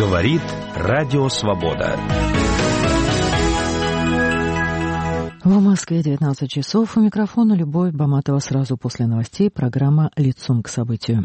Говорит Радио Свобода. В Москве 19 часов. У микрофона Любовь Баматова. Сразу после новостей программа «Лицом к событию».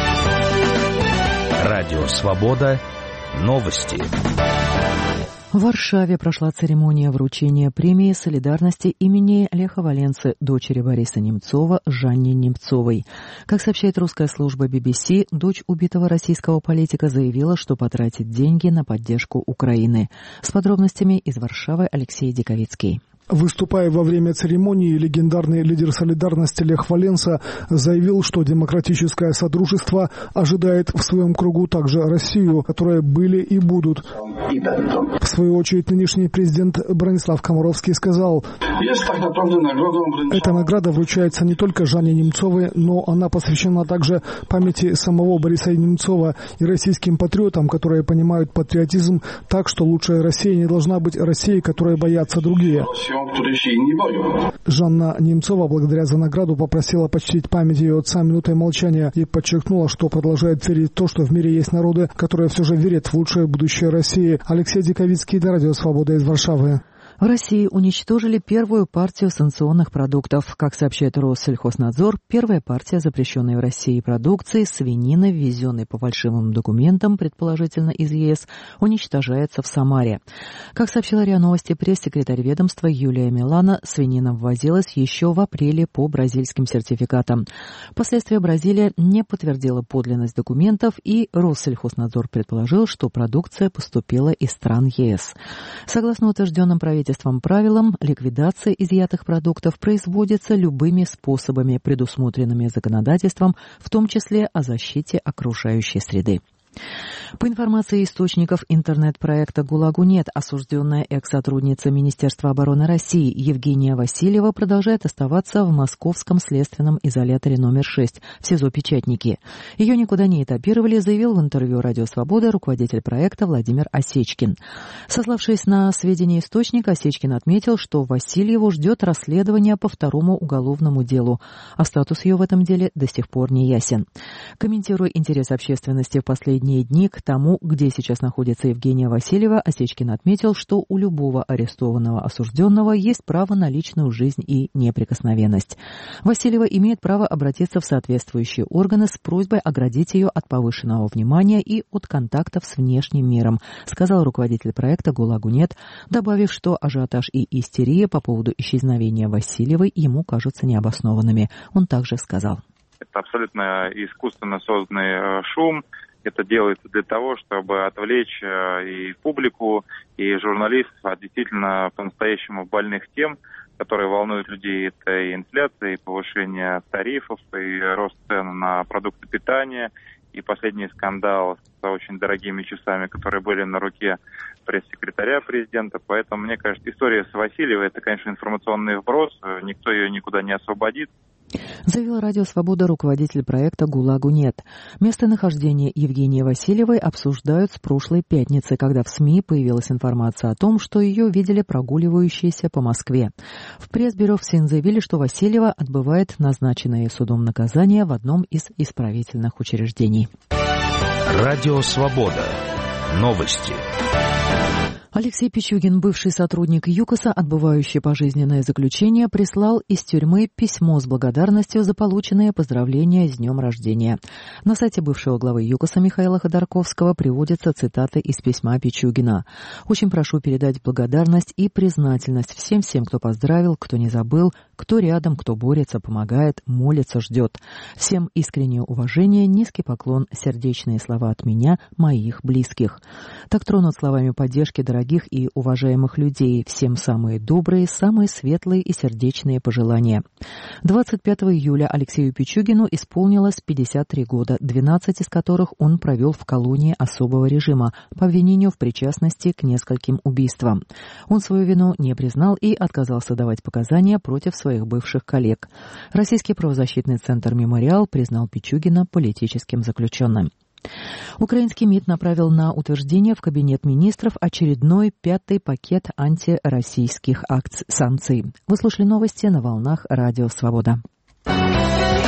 Радио Свобода. Новости. В Варшаве прошла церемония вручения премии солидарности имени Леха Валенсы дочери Бориса Немцова Жанне Немцовой. Как сообщает русская служба BBC, дочь убитого российского политика заявила, что потратит деньги на поддержку Украины. С подробностями из Варшавы Алексей Диковицкий. Выступая во время церемонии, легендарный лидер солидарности Лех Валенса заявил, что демократическое содружество ожидает в своем кругу также Россию, которые были и будут. В свою очередь, нынешний президент Бронислав Комаровский сказал: «Эта награда вручается не только Жанне Немцовой, но она посвящена также памяти самого Бориса Немцова и российским патриотам, которые понимают патриотизм так, что лучшая Россия не должна быть Россией, которой боятся другие». Жанна Немцова, благодаря за награду, попросила почтить память ее отца минутой молчания и подчеркнула, что продолжает верить в то, что в мире есть народы, которые все же верят в лучшее будущее России. Алексей Диковицкий, Радио Свобода из Варшавы. В России уничтожили первую партию санкционных продуктов. Как сообщает Россельхознадзор, первая партия запрещенной в России продукции, свинина, ввезенной по фальшивым документам, предположительно из ЕС, уничтожается в Самаре. Как сообщила РИА Новости пресс-секретарь ведомства Юлия Милана, свинина ввозилась еще в апреле по бразильским сертификатам. Впоследствии Бразилия не подтвердила подлинность документов, и Россельхознадзор предположил, что продукция поступила из стран ЕС. Согласно утвержденным правительством правилам, ликвидация изъятых продуктов производится любыми способами, предусмотренными законодательством, в том числе о защите окружающей среды. По информации источников интернет-проекта «ГУЛАГу нет», осужденная экс-сотрудница Министерства обороны России Евгения Васильева продолжает оставаться в московском следственном изоляторе номер 6 в СИЗО «Печатники». Ее никуда не этапировали, заявил в интервью «Радио Свобода» руководитель проекта Владимир Осечкин. Сославшись на сведения источника, Осечкин отметил, что Васильеву ждет расследование по второму уголовному делу, а статус ее в этом деле до сих пор не ясен. Комментируя интерес общественности в последние дни к тому, где сейчас находится Евгения Васильева, Осечкин отметил, что у любого арестованного осужденного есть право на личную жизнь и неприкосновенность. Васильева имеет право обратиться в соответствующие органы с просьбой оградить ее от повышенного внимания и от контактов с внешним миром, сказал руководитель проекта «ГУЛАГу нет», добавив, что ажиотаж и истерия по поводу исчезновения Васильевой ему кажутся необоснованными. Он также сказал: «Это абсолютно искусственно созданный шум. Это делается для того, чтобы отвлечь и публику, и журналистов от действительно по-настоящему больных тем, которые волнуют людей. Это и инфляция, и повышение тарифов, и рост цен на продукты питания, и последний скандал с очень дорогими часами, которые были на руке пресс-секретаря президента. Поэтому, мне кажется, история с Васильевой – это, конечно, информационный вброс. Никто ее никуда не освободит. Заявил Радио Свобода руководитель проекта «ГУЛАГу нет». Местонахождение Евгении Васильевой обсуждают с прошлой пятницы, когда в СМИ появилась информация о том, что ее видели прогуливающейся по Москве. В пресс-бюро ФСИН заявили, что Васильева отбывает назначенное судом наказание в одном из исправительных учреждений. Радио Свобода. Новости. Алексей Пичугин, бывший сотрудник ЮКОСа, отбывающий пожизненное заключение, прислал из тюрьмы письмо с благодарностью за полученные поздравления с днем рождения. На сайте бывшего главы ЮКОСа Михаила Ходорковского приводятся цитаты из письма Пичугина. «Очень прошу передать благодарность и признательность всем, кто поздравил, кто не забыл, кто рядом, кто борется, помогает, молится, ждет. Всем искреннее уважение, низкий поклон, сердечные слова от меня, моих близких». Так тронут словами поддержки дорогих и уважаемых людей. Всем самые добрые, самые светлые и сердечные пожелания. 25 июля Алексею Пичугину исполнилось 53 года, 12 из которых он провел в колонии особого режима по обвинению в причастности к нескольким убийствам. Он свою вину не признал и отказался давать показания против своих бывших коллег. Российский правозащитный центр «Мемориал» признал Пичугина политическим заключенным. Украинский МИД направил на утверждение в Кабинет министров очередной 5-й пакет антироссийских санкций. Вы слушали новости на волнах Радио Свобода.